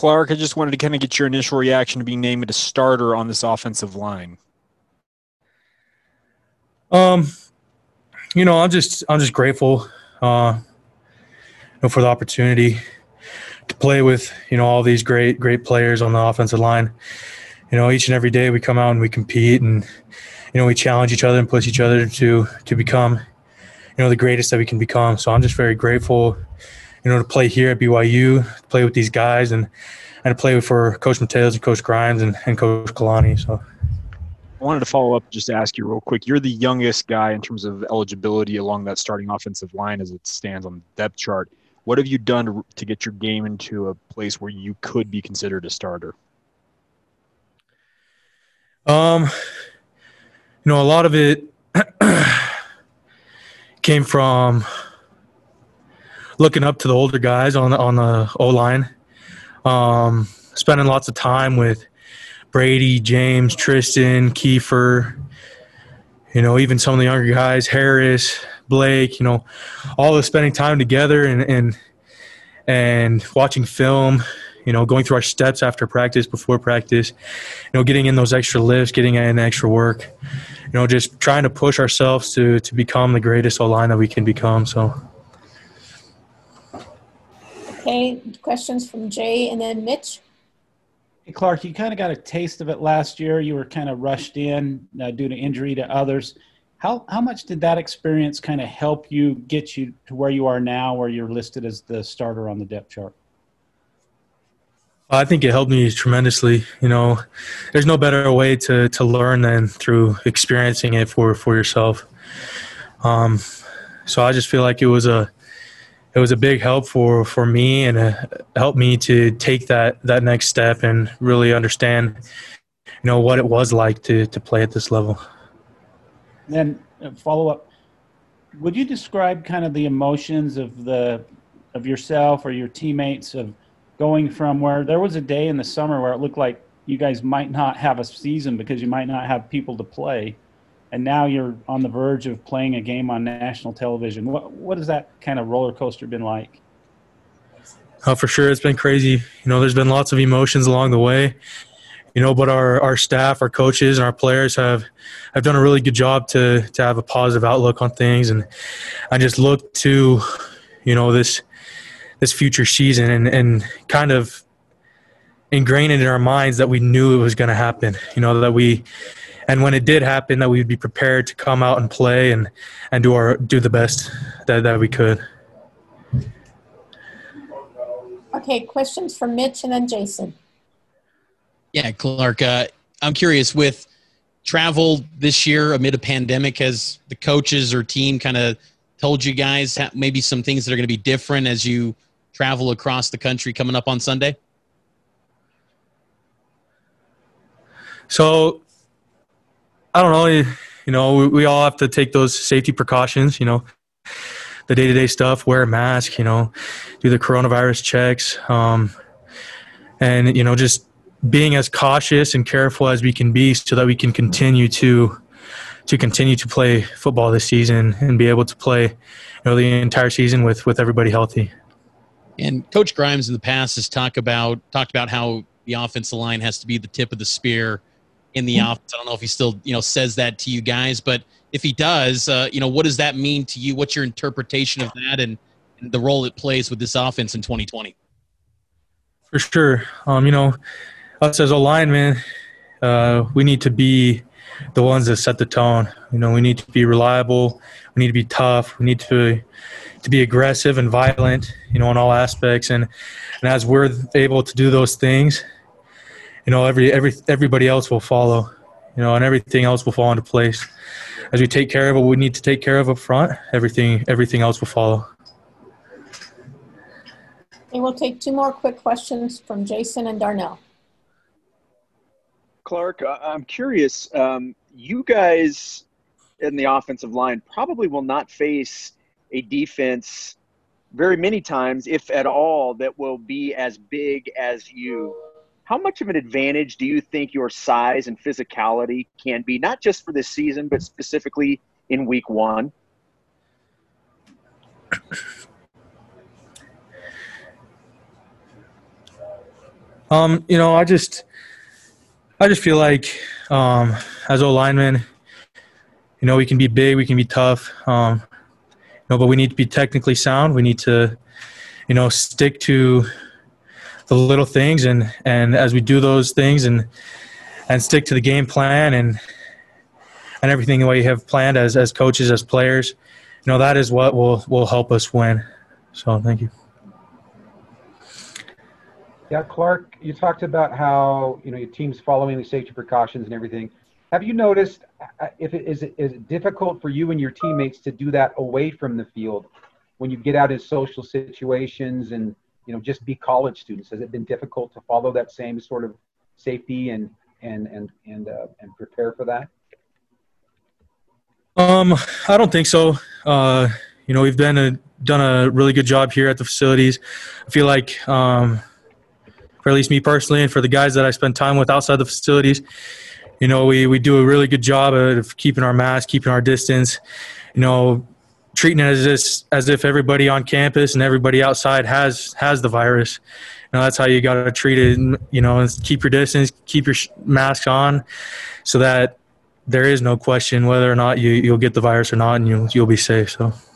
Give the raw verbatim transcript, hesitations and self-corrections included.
Clark, I just wanted to kind of get your initial reaction to being named a starter on this offensive line. Um, you know, I'm just I'm just grateful, uh, you know, for the opportunity to play with, you know, all these great great players on the offensive line. You know, each and every day we come out and we compete, and you know we challenge each other and push each other to to become, you know, the greatest that we can become. So I'm just very grateful, you know, to play here at B Y U, to play with these guys, and and to play for Coach Mateos and Coach Grimes and, and Coach Kalani. So. I wanted to follow up, just to ask you real quick. You're the youngest guy in terms of eligibility along that starting offensive line as it stands on the depth chart. What have you done to, to get your game into a place where you could be considered a starter? Um, you know, a lot of it came from looking up to the older guys on the, on the O-line, um, spending lots of time with Brady, James, Tristan, Kiefer, you know, even some of the younger guys, Harris, Blake, you know, all of spending time together and, and, and watching film, you know, going through our steps after practice, before practice, you know, getting in those extra lifts, getting in extra work, you know, just trying to push ourselves to, to become the greatest O-line that we can become. So. Okay, questions from Jay and then Mitch. Hey, Clark, you kind of got a taste of it last year. You were kind of rushed in uh, due to injury to others. How how much did that experience kind of help you get you to where you are now, where you're listed as the starter on the depth chart? I think it helped me tremendously. You know, there's no better way to, to learn than through experiencing it for, for yourself. Um, so I just feel like it was a it was a big help for, for me, and it helped me to take that, that next step and really understand, you know, what it was like to, to play at this level. Then uh, follow up. Would you describe kind of the emotions of the of yourself or your teammates of going from where there was a day in the summer where it looked like you guys might not have a season because you might not have people to play, and now you're on the verge of playing a game on national television? What what has that kind of roller coaster been like? Uh, for sure, it's been crazy. You know, there's been lots of emotions along the way. You know, but our, our staff, our coaches, and our players have have done a really good job to to have a positive outlook on things, and I just look to, you know, this this future season and, and kind of ingrain it in our minds that we knew it was going to happen. You know, that we, and when it did happen, that we'd be prepared to come out and play and and do our do the best that, that we could. Okay, questions from Mitch and then Jason. Yeah, Clark, uh, I'm curious, with travel this year amid a pandemic, has the coaches or team kind of told you guys maybe some things that are going to be different as you travel across the country coming up on Sunday? So, I don't know, you know, we, we all have to take those safety precautions, you know, the day-to-day stuff, wear a mask, you know, do the coronavirus checks, um, and, you know, just being as cautious and careful as we can be so that we can continue to to continue to play football this season and be able to play, you know, the entire season with, with everybody healthy. And Coach Grimes in the past has talked about talked about how the offensive line has to be the tip of the spear in the offense. I don't know if he still, you know, says that to you guys, but if he does, uh, you know, what does that mean to you? What's your interpretation of that and, and the role it plays with this offense in twenty twenty? For sure. Um, you know, us as a lineman, uh, we need to be the ones that set the tone. You know, we need to be reliable. We need to be tough. We need to to be aggressive and violent, you know, in all aspects. And and as we're able to do those things, you know, every every everybody else will follow, you know, and everything else will fall into place. As we take care of what we need to take care of up front, everything everything else will follow. And we'll take two more quick questions from Jason and Darnell. Clark, I'm curious, um, you guys in the offensive line probably will not face a defense very many times, if at all, that will be as big as you. How much of an advantage do you think your size and physicality can be, not just for this season, but specifically in week one? Um, you know, I just, I just feel like um, as O linemen, you know, we can be big, we can be tough, um, you know, but we need to be technically sound. We need to, you know, stick to the little things, and, and as we do those things and and stick to the game plan and and everything the way you have planned as as coaches, as players, you know, that is what will will help us win. So thank you. Yeah, Clark, you talked about how, you know, your team's following the safety precautions and everything. Have you noticed if it is, it is it difficult for you and your teammates to do that away from the field when you get out in social situations and, you know, just be college students? Has it been difficult to follow that same sort of safety and and and and uh, and prepare for that? Um, I don't think so. Uh, you know, we've been a, done a really good job here at the facilities. I feel like, um, for at least me personally, and for the guys that I spend time with outside the facilities, you know, we, we do a really good job of keeping our mask, keeping our distance, you know, treating it as this, as if everybody on campus and everybody outside has has the virus. You know, that's how you got to treat it. You know, keep your distance, keep your mask on, so that there is no question whether or not you you'll get the virus or not, and you'll you'll be safe. So.